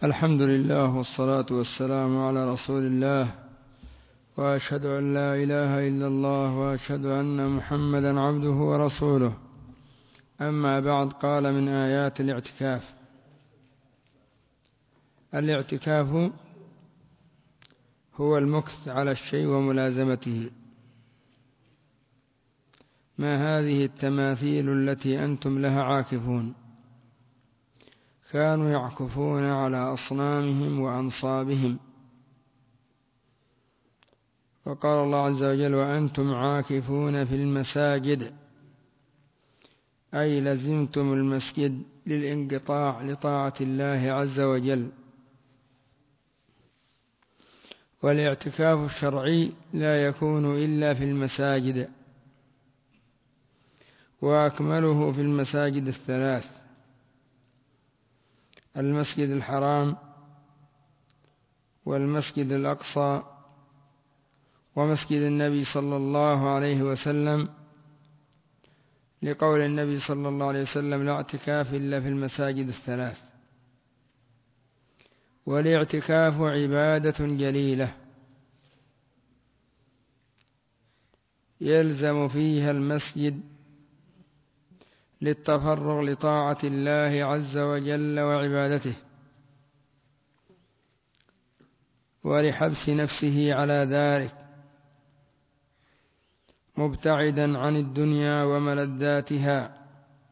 الحمد لله والصلاة والسلام على رسول الله، وأشهد أن لا إله إلا الله، وأشهد أن محمدا عبده ورسوله. أما بعد، قال من آيات الاعتكاف: الاعتكاف هو المكث على الشيء وملازمته. ما هذه التماثيل التي أنتم لها عاكفون؟ كانوا يعكفون على أصنامهم وأنصابهم. وقال الله عز وجل: وأنتم عاكفون في المساجد، أي لزمتم المسجد للانقطاع لطاعة الله عز وجل. والاعتكاف الشرعي لا يكون إلا في المساجد، وأكمله في المساجد الثلاث: المسجد الحرام، والمسجد الأقصى، ومسجد النبي صلى الله عليه وسلم، لقول النبي صلى الله عليه وسلم: لا اعتكاف إلا في المساجد الثلاث. والاعتكاف عبادة جليلة يلزم فيها المسجد للتفرغ لطاعة الله عز وجل وعبادته، ولحبس نفسه على ذلك، مبتعدا عن الدنيا وملذاتها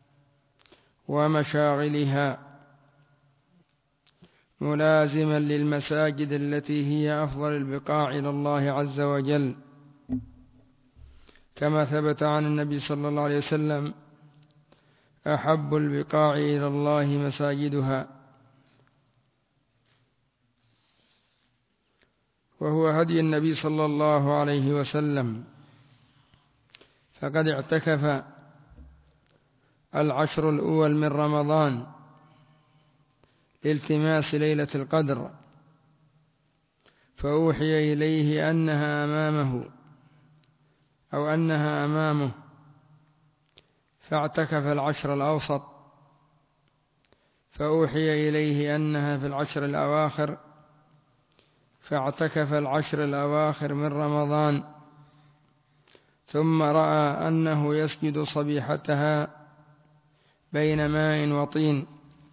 ومشاغلها، ملازما للمساجد التي هي أفضل البقاع إلى الله عز وجل، كما ثبت عن النبي صلى الله عليه وسلم: أحب البقاع إلى الله مساجدها. وهو هدي النبي صلى الله عليه وسلم، فقد اعتكف العشر الأول من رمضان لالتماس ليلة القدر، فأوحي إليه أنها أمامه، فاعتكف العشر الأوسط، فأوحي إليه أنها في العشر الأواخر، فاعتكف العشر الأواخر من رمضان، ثم رأى أنه يسجد صبيحتها بين ماء وطين،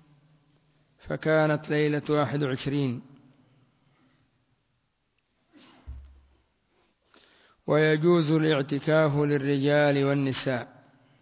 فكانت ليلة 21. ويجوز الاعتكاف للرجال والنساء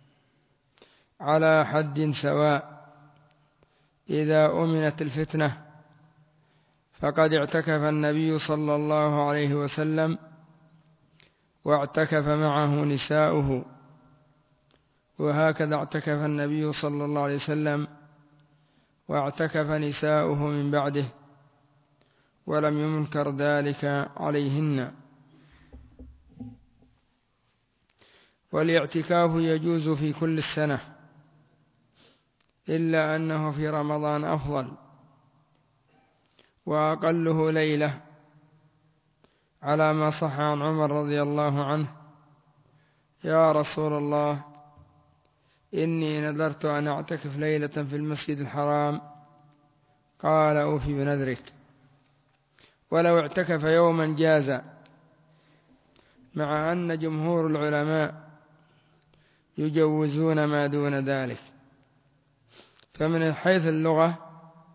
على حد سواء إذا أمنت الفتنة، فقد اعتكف النبي صلى الله عليه وسلم واعتكف معه نساؤه، وهكذا اعتكف النبي صلى الله عليه وسلم واعتكف نساؤه من بعده، ولم ينكر ذلك عليهن. والاعتكاف يجوز في كل السنة، إلا أنه في رمضان أفضل، وأقله ليلة، على ما صح عن عمر رضي الله عنه: يا رسول الله، إني نذرت أن أعتكف ليلة في المسجد الحرام. قال: أوفي بنذرك. ولو اعتكف يوما جاز، مع أن جمهور العلماء يجوزون ما دون ذلك. فمن حيث اللغة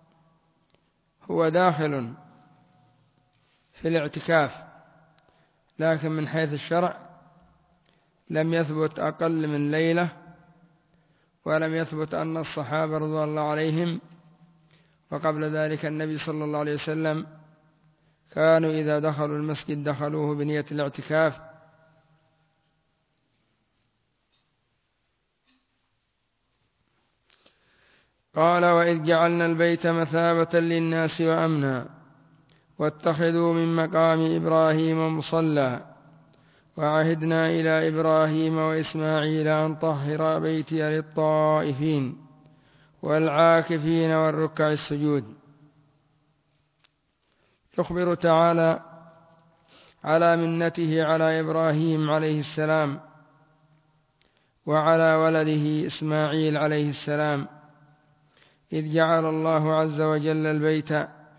هو داخل في الاعتكاف، لكن من حيث الشرع لم يثبت أقل من ليلة، ولم يثبت أن الصحابة رضي الله عليهم وقبل ذلك النبي صلى الله عليه وسلم كانوا إذا دخلوا المسجد دخلوه بنية الاعتكاف. قال: وإذ جعلنا البيت مثابة للناس وأمنا، واتخذوا من مقام إبراهيم مصلى، وعهدنا إلى إبراهيم وإسماعيل أن طهر بيتي للطائفين والعاكفين والركع السجود. يخبر تعالى على منته على إبراهيم عليه السلام وعلى ولده إسماعيل عليه السلام، إذ جعل الله عز وجل البيت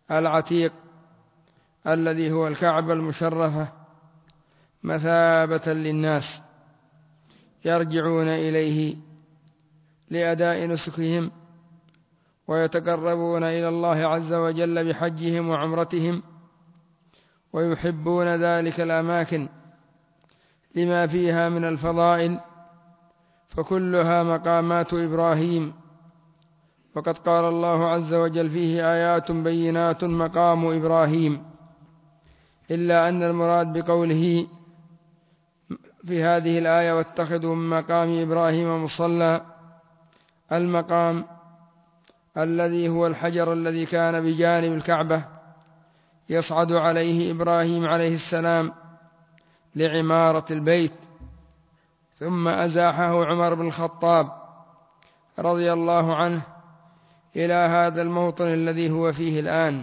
العتيق الذي هو الكعبة المشرفة مثابة للناس يرجعون إليه لأداء نسكهم ويتقربون إلى الله عز وجل بحجهم وعمرتهم، ويحبون ذلك الأماكن لما فيها من الفضائل، فكلها مقامات إبراهيم. وقد قال الله عز وجل فيه آيات بينات مقام إبراهيم، إلا أن المراد بقوله في هذه الآية واتخذوا من مقام إبراهيم مصلى المقام الذي هو الحجر الذي كان بجانب الكعبة يصعد عليه إبراهيم عليه السلام لعمارة البيت، ثم أزاحه عمر بن الخطاب رضي الله عنه إلى هذا الموطن الذي هو فيه الآن.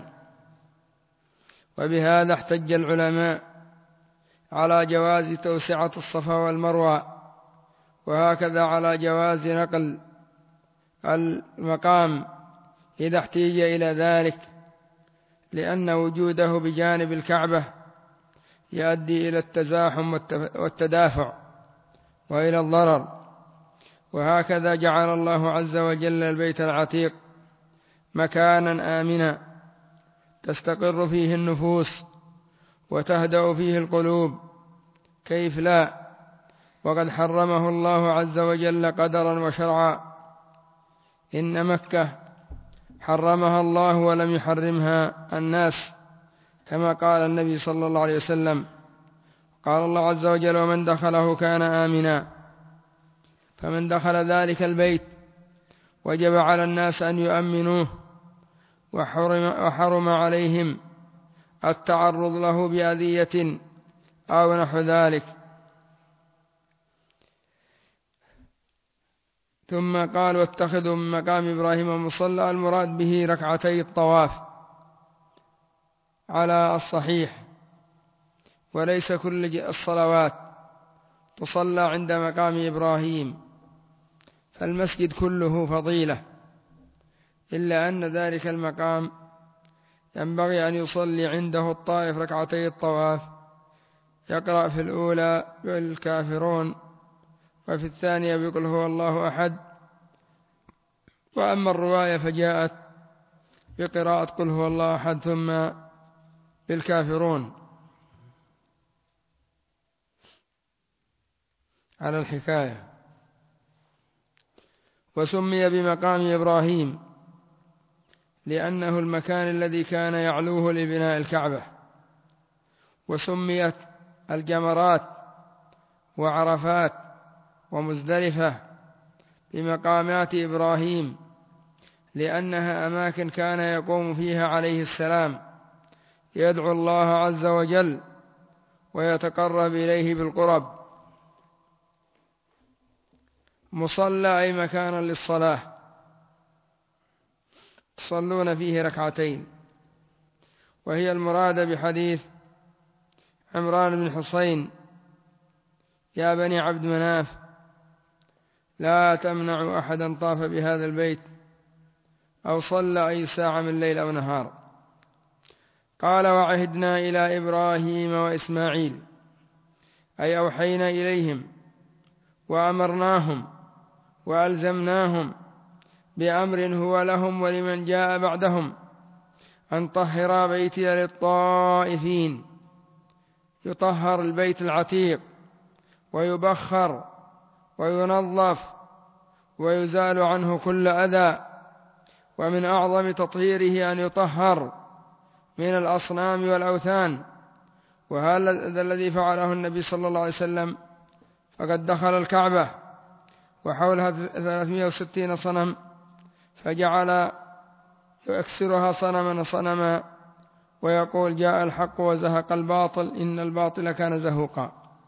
وبهذا احتج العلماء على جواز توسعة الصفا والمروة، وهكذا على جواز نقل المقام إذا احتيج إلى ذلك، لأن وجوده بجانب الكعبة يؤدي إلى التزاحم والتدافع وإلى الضرر. وهكذا جعل الله عز وجل البيت العتيق مكانا آمنا تستقر فيه النفوس وتهدأ فيه القلوب، كيف لا، وقد حرمه الله عز وجل قدرا وشرعا. إن مكة حرمها الله ولم يحرمها الناس، كما قال النبي صلى الله عليه وسلم، قال الله عز وجل ومن دخله كان آمنا. فمن دخل ذلك البيت وجب على الناس أن يؤمنوه، وحرم عليهم التعرض له بأذية أو نحو ذلك. ثم قال واتخذوا من مقام إبراهيم مصلى، المراد به ركعتي الطواف على الصحيح، وليس كل الصلوات تصلى عند مقام إبراهيم، فالمسجد كله فضيلة، إلا أن ذلك المقام ينبغي أن يصلي عنده الطائف ركعتي الطواف، يقرأ في الأولى بالكافرون وفي الثانية بقل هو الله أحد. وأما الرواية فجاءت بقراءة قل هو الله أحد ثم بالكافرون على الحكاية. وسمي بمقام إبراهيم لأنه المكان الذي كان يعلوه لبناء الكعبة. وسميت الجمرات وعرفات ومزدلفة بمقامات إبراهيم لأنها أماكن كان يقوم فيها عليه السلام يدعو الله عز وجل ويتقرب إليه بالقرب. مصلى أي مكانا للصلاة تصلون فيه ركعتين، وهي المراد بحديث عمران بن حصين يا بني عبد مناف لا تمنعوا أحدا طاف بهذا البيت أو صلى أي ساعة من ليل أو نهار. قال وعهدنا إلى إبراهيم وإسماعيل، أي أوحينا إليهم وأمرناهم وألزمناهم بأمر هو لهم ولمن جاء بعدهم أن طهر بيتي للطائفين. يطهر البيت العتيق ويبخر وينظف ويزال عنه كل أذى، ومن أعظم تطهيره أن يطهر من الأصنام والأوثان. وهذا الذي فعله النبي صلى الله عليه وسلم، فقد دخل الكعبة وحولها 360 صنم، فجعل يكسرها صنما صنما ويقول جاء الحق وزهق الباطل إن الباطل كان زهوقا.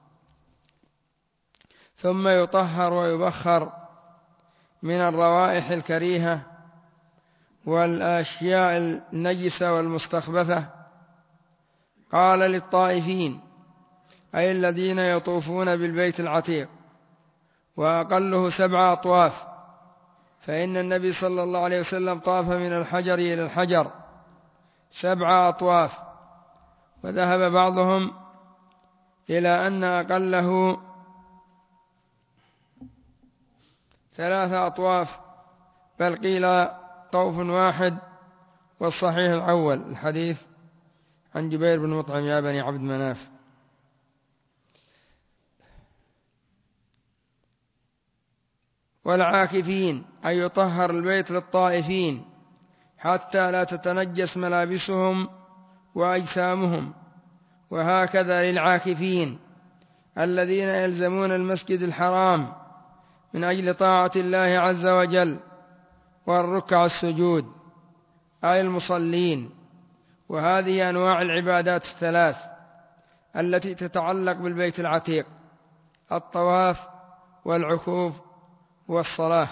ثم يطهر ويبخر من الروائح الكريهة والأشياء النجسة والمستخبثة. قال للطائفين أي الذين يطوفون بالبيت العتيق، وأقله 7 أطواف، فإن النبي صلى الله عليه وسلم طاف من الحجر إلى الحجر 7 أطواف، وذهب بعضهم إلى أن أقله 3 أطواف، بل قيل طوف واحد، والصحيح الأول الحديث عن جبير بن مطعم يا بني عبد مناف. والعاكفين أن يطهر البيت للطائفين حتى لا تتنجس ملابسهم وأجسامهم، وهكذا للعاكفين الذين يلزمون المسجد الحرام من أجل طاعة الله عز وجل والركع السجود، أي المصلين. وهذه أنواع العبادات 3 التي تتعلق بالبيت العتيق: الطواف والعكوف والصلاة.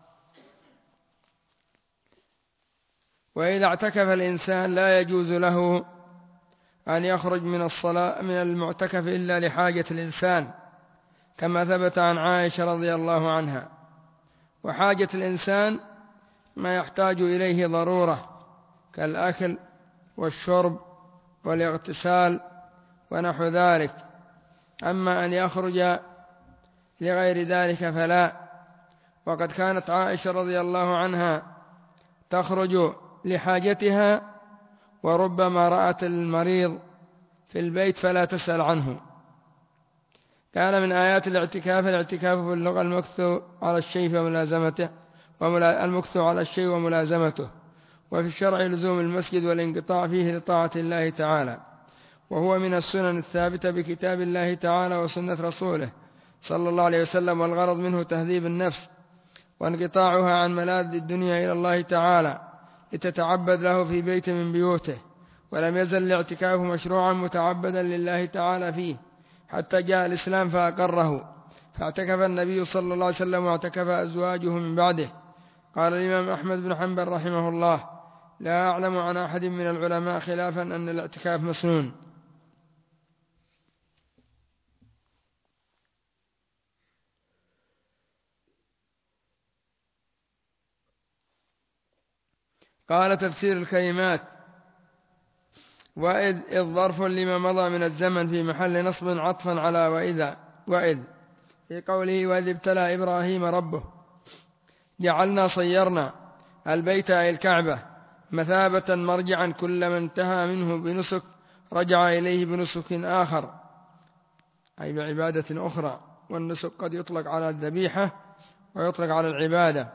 وإذا اعتكف الإنسان لا يجوز له أن يخرج من المعتكف إلا لحاجة الإنسان، كما ثبت عن عائشة رضي الله عنها. وحاجة الإنسان ما يحتاج إليه ضرورة كالأكل والشرب والاغتسال ونحو ذلك، أما أن يخرج لغير ذلك فلا. وقد كانت عائشة رضي الله عنها تخرج لحاجتها، وربما رأت المريض في البيت فلا تسأل عنه. كان من آيات الاعتكاف في اللغة المكث على الشيء وملازمته، وفي الشرع لزوم المسجد والانقطاع فيه لطاعة الله تعالى، وهو من السنن الثابتة بكتاب الله تعالى وسنة رسوله صلى الله عليه وسلم، والغرض منه تهذيب النفس وانقطاعها عن ملاذ الدنيا إلى الله تعالى لتتعبد له في بيت من بيوته. ولم يزل الاعتكاف مشروعا متعبدا لله تعالى فيه حتى جاء الإسلام فأقره، فاعتكف النبي صلى الله عليه وسلم واعتكف أزواجه من بعده. قال الإمام أحمد بن حنبل رحمه الله: لا أعلم عن أحد من العلماء خلافا أن الاعتكاف مسنون. قال تفسير الكلمات: وإذ ظرف لما مضى من الزمن في محل نصب عطفا على وإذ في قوله: وإذ ابتلى إبراهيم ربه جعلنا صيرنا البيت أي الكعبة مثابة مرجعا، كلما انتهى منه بنسك رجع إليه بنسك آخر، أي بعبادة أخرى. والنسك قد يطلق على الذبيحة ويطلق على العبادة.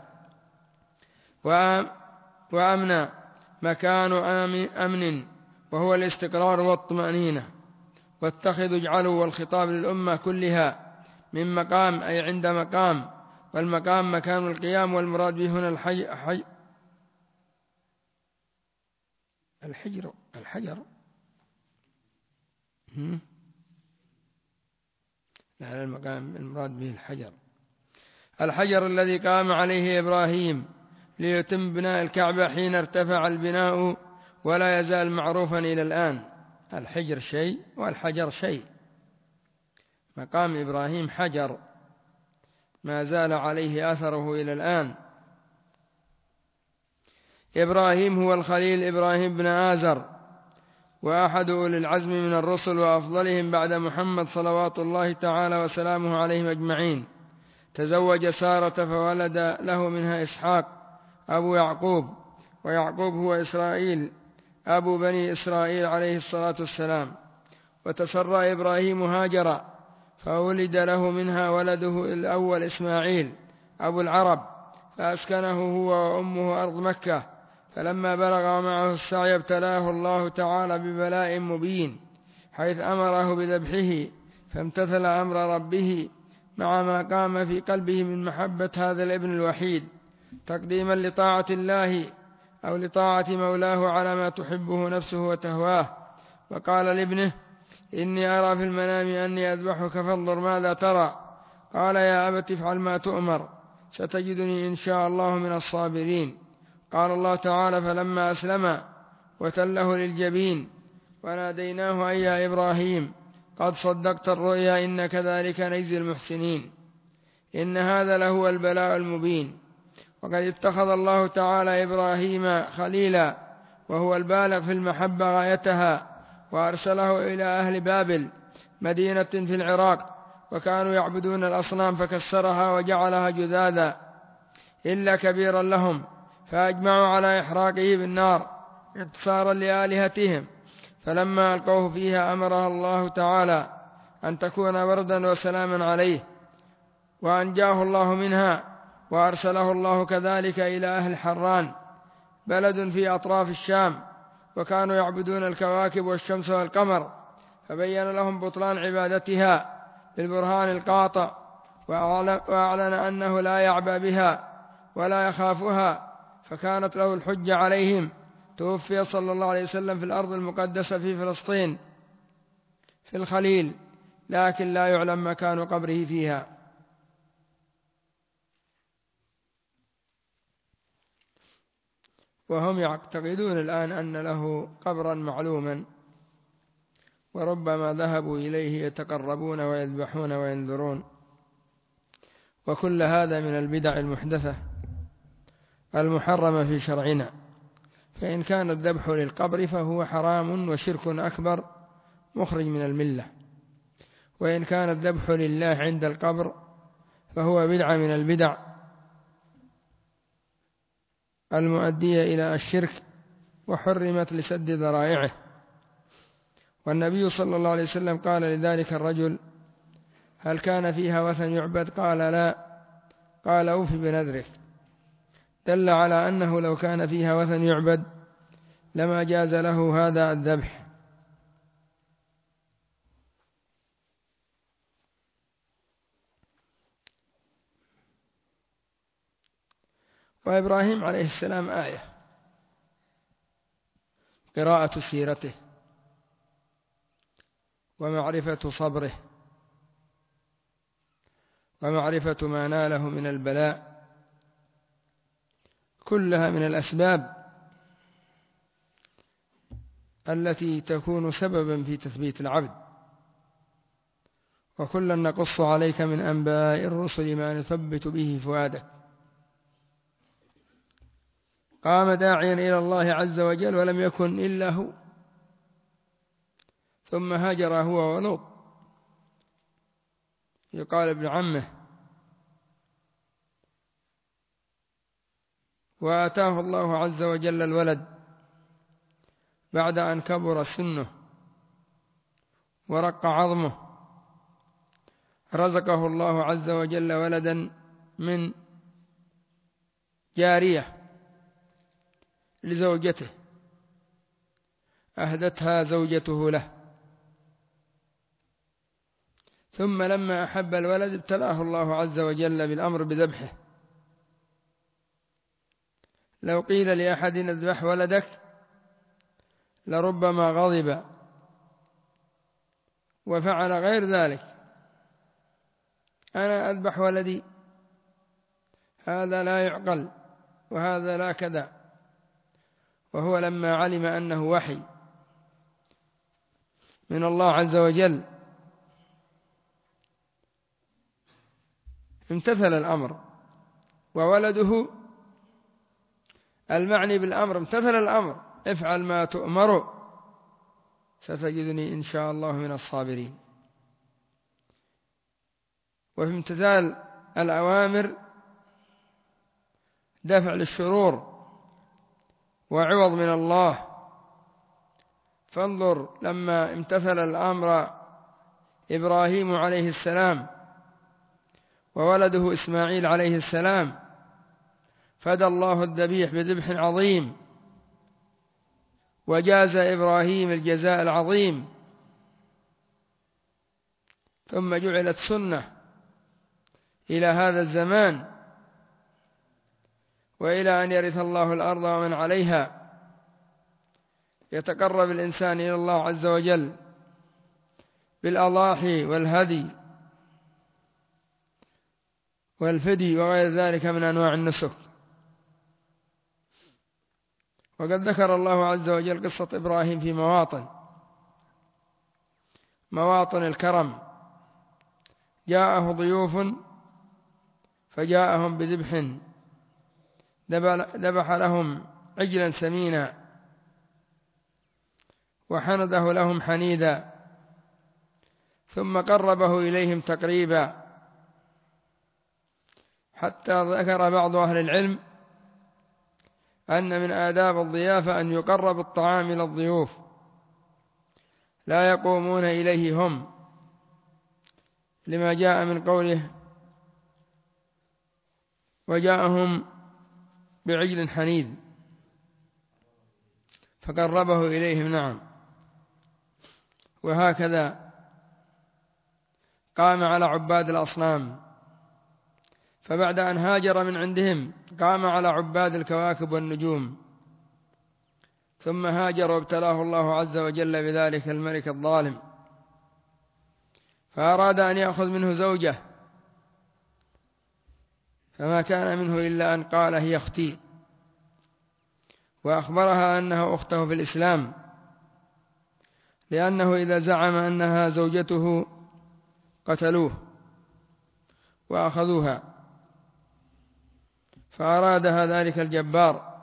وأمن مكان أمن وهو الاستقرار والطمأنينة. واتخذوا اجعلوا والخطاب للأمة كلها من مقام أي عند مقام، والمقام مكان القيام، والمراد به هنا الحجر لا، المقام المراد به الحجر الذي قام عليه إبراهيم ليتم بناء الكعبة حين ارتفع البناء، ولا يزال معروفا إلى الآن. الحجر شيء والحجر شيء. مقام إبراهيم حجر ما زال عليه أثره إلى الآن. إبراهيم هو الخليل إبراهيم بن آزر، وأحد أولي العزم من الرسل، وأفضلهم بعد محمد صلوات الله تعالى وسلامه عليهم أجمعين. تزوج سارة فولد له منها إسحاق أبو يعقوب، ويعقوب هو إسرائيل أبو بني إسرائيل عليه الصلاة والسلام. وتسرى إبراهيم هاجر فولد له منها ولده الأول إسماعيل أبو العرب، فأسكنه هو وأمه أرض مكة. فلما بلغ معه السعي ابتلاه الله تعالى ببلاء مبين، حيث أمره بذبحه، فامتثل أمر ربه مع ما قام في قلبه من محبة هذا الابن الوحيد، تقديما لطاعة الله أو لطاعة مولاه على ما تحبه نفسه وتهواه. وقال لابنه: إني أرى في المنام أني أذبحك فانظر ماذا ترى. قال: يا أبت افعل ما تؤمر، ستجدني إن شاء الله من الصابرين. قال الله تعالى: فلما أسلم وتله للجبين وناديناه أي يا إبراهيم قد صدقت الرؤيا إن كذلك نجزي المحسنين. إن هذا لهو البلاء المبين. وقد اتخذ الله تعالى إبراهيم خليلا، وهو البالغ في المحبة غايتها، وأرسله إلى أهل بابل مدينة في العراق، وكانوا يعبدون الأصنام فكسرها وجعلها جذاذا إلا كبيرا لهم، فأجمعوا على إحراقه بالنار انتصارا لآلهتهم. فلما ألقوه فيها أمرها الله تعالى أن تكون بردا وسلاما عليه، وأنجاه الله منها، وأرسله الله كذلك إلى أهل حران بلد في أطراف الشام، وكانوا يعبدون الكواكب والشمس والقمر، فبين لهم بطلان عبادتها بالبرهان القاطع، وأعلن أنه لا يعبأ بها ولا يخافها، فكانت له الحجة عليهم. توفي صلى الله عليه وسلم في الأرض المقدسة في فلسطين في الخليل، لكن لا يعلم مكان قبره فيها. وهم يعتقدون الآن أن له قبرا معلوما، وربما ذهبوا إليه يتقربون ويذبحون وينذرون. وكل هذا من البدع المحدثة المحرمة في شرعنا. فإن كان الذبح للقبر فهو حرام وشرك أكبر مخرج من الملة، وإن كان الذبح لله عند القبر فهو بدعة من البدع المؤدية إلى الشرك، وحرمت لسد ذرائعه. والنبي صلى الله عليه وسلم قال لذلك الرجل: هل كان فيها وثن يعبد؟ قال: لا. قال: أوف بنذرك. دل على أنه لو كان فيها وثن يعبد لما جاز له هذا الذبح. وإبراهيم عليه السلام آية، قراءة سيرته ومعرفة صبره ومعرفة ما ناله من البلاء، كلها من الأسباب التي تكون سببا في تثبيت العبد. وكلا نقص عليك من أنباء الرسل ما نثبت به فؤادك. قام داعيا إلى الله عز وجل ولم يكن إلا هو، ثم هاجر هو ولوط، يقال ابن عمه، وآتاه الله عز وجل الولد بعد أن كبر سنه ورق عظمه. رزقه الله عز وجل ولدا من جارية لزوجته أهدتها زوجته له، ثم لما أحب الولد ابتلاه الله عز وجل بالأمر بذبحه. لو قيل لأحد اذبح ولدك لربما غضب وفعل غير ذلك. أنا أذبح ولدي؟ هذا لا يعقل، وهذا لا كذا. وهو لما علم أنه وحي من الله عز وجل امتثل الأمر، وولده المعني بالأمر امتثل الأمر: افعل ما تؤمر ستجدني إن شاء الله من الصابرين. وفي امتثال الأوامر دفع للشرور وعوض من الله. فانظر لما امتثل الأمر إبراهيم عليه السلام وولده إسماعيل عليه السلام، فدى الله الذبيح بذبح عظيم، وجاز إبراهيم الجزاء العظيم. ثم جعلت سنة إلى هذا الزمان وإلى أن يرث الله الأرض ومن عليها. يتقرب الإنسان إلى الله عز وجل بالأضاحي والهدي والفدي وغير ذلك من أنواع النسك. وقد ذكر الله عز وجل قصة إبراهيم في مواطن الكرم. جاءه ضيوف فجاءهم بذبح، ذبح لهم عجلا سمينا وحنده لهم حنيدا، ثم قربه إليهم تقريبا، حتى ذكر بعض أهل العلم أن من آداب الضيافة أن يقرب الطعام إلى الضيوف، لا يقومون إليه هم، لما جاء من قوله: وجاءهم بعجل حنيذ، فقربه إليهم. نعم. وهكذا قام على عباد الأصنام، فبعد أن هاجر من عندهم قام على عباد الكواكب والنجوم، ثم هاجر وابتلاه الله عز وجل بذلك الملك الظالم، فأراد أن يأخذ منه زوجة، فما كان منه إلا أن قال: هي أختي، وأخبرها أنها أخته في الإسلام، لأنه إذا زعم أنها زوجته قتلوه وأخذوها، فأرادها ذلك الجبار،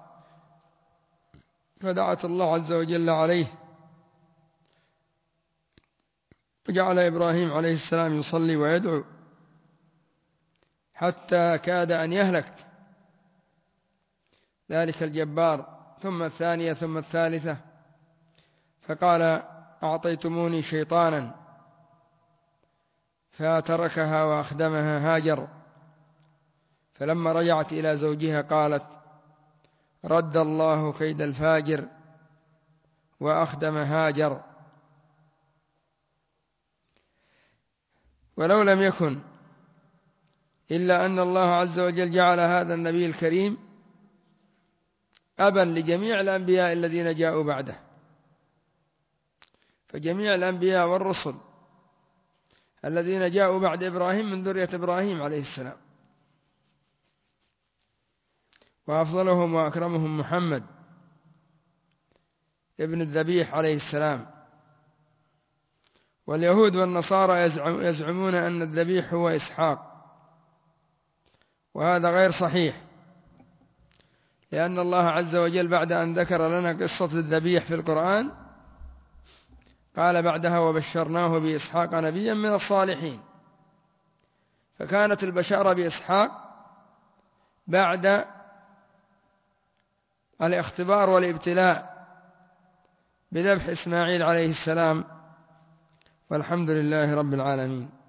فدعت الله عز وجل عليه، وجعل إبراهيم عليه السلام يصلي ويدعو حتى كاد أن يهلك ذلك الجبار، ثم الثانية ثم الثالثة، فقال: أعطيتموني شيطانا، فتركها وأخدمها هاجر. فلما رجعت إلى زوجها قالت: رد الله كيد الفاجر وأخدم هاجر. ولو لم يكن إلا أن الله عز وجل جعل هذا النبي الكريم أبا لجميع الأنبياء الذين جاءوا بعده، فجميع الأنبياء والرسل الذين جاءوا بعد إبراهيم من ذرية إبراهيم عليه السلام، وأفضلهم وأكرمهم محمد ابن الذبيح عليه السلام. واليهود والنصارى يزعمون أن الذبيح هو إسحاق، وهذا غير صحيح، لأن الله عز وجل بعد أن ذكر لنا قصة الذبيح في القرآن قال بعدها: وبشرناه بإسحاق نبيا من الصالحين. فكانت البشارة بإسحاق بعد الاختبار والابتلاء بذبح إسماعيل عليه السلام، والحمد لله رب العالمين.